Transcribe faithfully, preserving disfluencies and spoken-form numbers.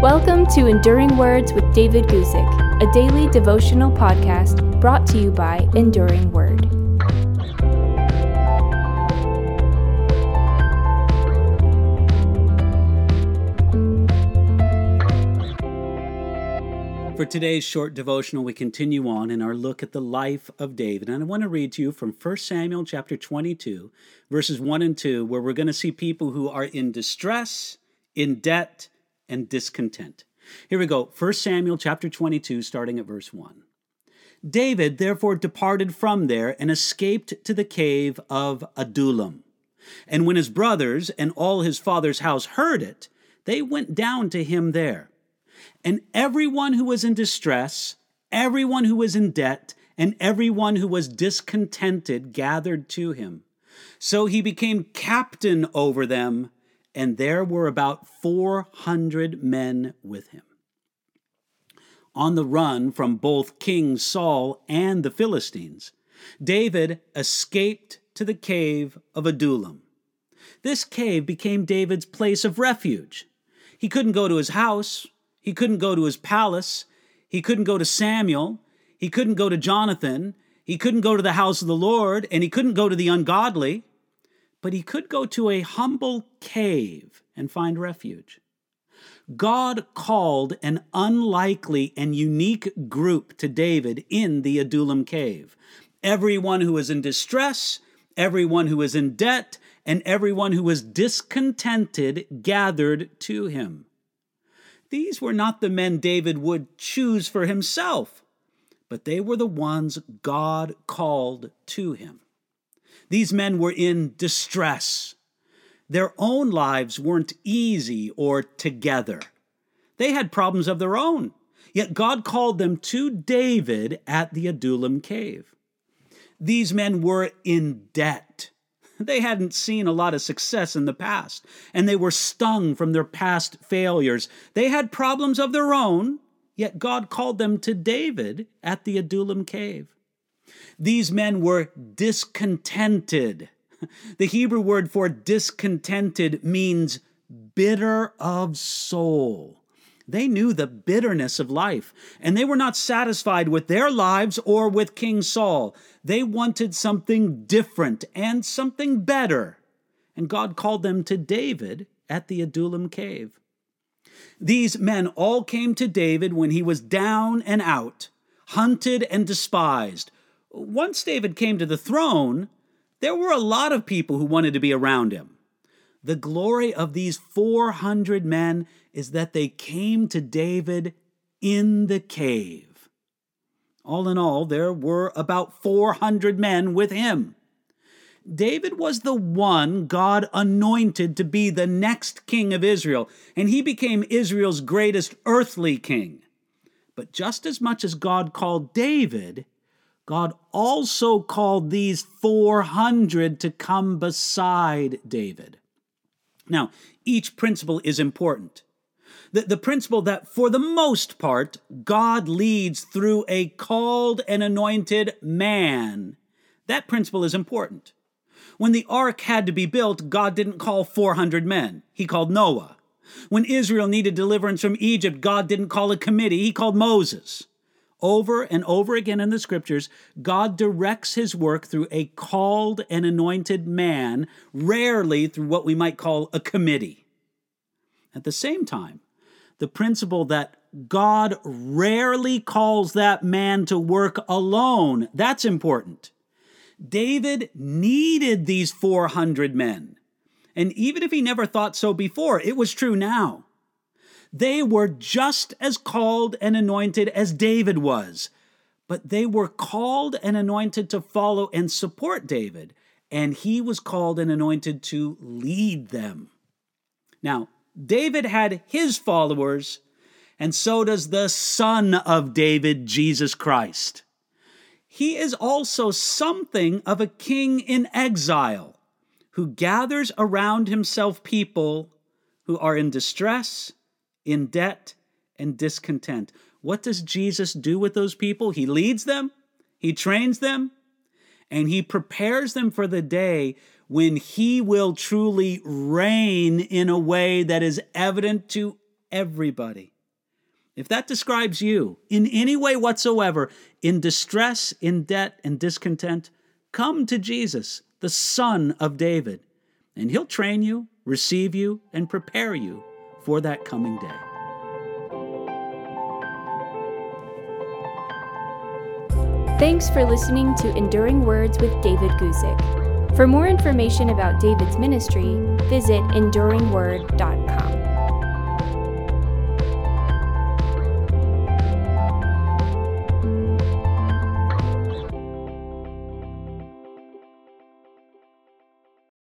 Welcome to Enduring Words with David Guzik, a daily devotional podcast brought to you by Enduring Word. For today's short devotional, we continue on in our look at the life of David. And I want to read to you from First Samuel chapter twenty-two, verses one and two, where we're going to see people who are in distress, in debt, and discontent. Here we go. First Samuel chapter twenty-two, starting at verse one. David therefore departed from there and escaped to the cave of Adullam. And when his brothers and all his father's house heard it, they went down to him there. And everyone who was in distress, everyone who was in debt, and everyone who was discontented gathered to him. So he became captain over them, and there were about four hundred men with him. On the run from both King Saul and the Philistines, David escaped to the cave of Adullam. This cave became David's place of refuge. He couldn't go to his house. He couldn't go to his palace. He couldn't go to Samuel. He couldn't go to Jonathan. He couldn't go to the house of the Lord, and he couldn't go to the ungodly. But he could go to a humble cave and find refuge. God called an unlikely and unique group to David in the Adullam cave. Everyone who was in distress, everyone who was in debt, and everyone who was discontented gathered to him. These were not the men David would choose for himself, but they were the ones God called to him. These men were in distress. Their own lives weren't easy or together. They had problems of their own, yet God called them to David at the Adullam cave. These men were in debt. They hadn't seen a lot of success in the past, and they were stung from their past failures. They had problems of their own, yet God called them to David at the Adullam cave. These men were discontented. The Hebrew word for discontented means bitter of soul. They knew the bitterness of life, and they were not satisfied with their lives or with King Saul. They wanted something different and something better, and God called them to David at the Adullam cave. These men all came to David when he was down and out, hunted and despised. Once David came to the throne, there were a lot of people who wanted to be around him. The glory of these four hundred men is that they came to David in the cave. All in all, there were about four hundred men with him. David was the one God anointed to be the next king of Israel, and he became Israel's greatest earthly king. But just as much as God called David, God also called these four hundred to come beside David. Now, each principle is important. The, the principle that, for the most part, God leads through a called and anointed man, that principle is important. When the ark had to be built, God didn't call four hundred men. He called Noah. When Israel needed deliverance from Egypt, God didn't call a committee. He called Moses. Over and over again in the scriptures, God directs his work through a called and anointed man, rarely through what we might call a committee. At the same time, the principle that God rarely calls that man to work alone, that's important. David needed these four hundred men. And even if he never thought so before, it was true now. They were just as called and anointed as David was, but they were called and anointed to follow and support David, and he was called and anointed to lead them. Now, David had his followers, and so does the Son of David, Jesus Christ. He is also something of a king in exile who gathers around himself people who are in distress, in debt, and discontent. What does Jesus do with those people? He leads them, he trains them, and he prepares them for the day when he will truly reign in a way that is evident to everybody. If that describes you in any way whatsoever, in distress, in debt, and discontent, come to Jesus, the Son of David, and He'll train you, receive you, and prepare you for that coming day. Thanks for listening to Enduring Words with David Guzik. For more information about David's ministry, visit enduring word dot com.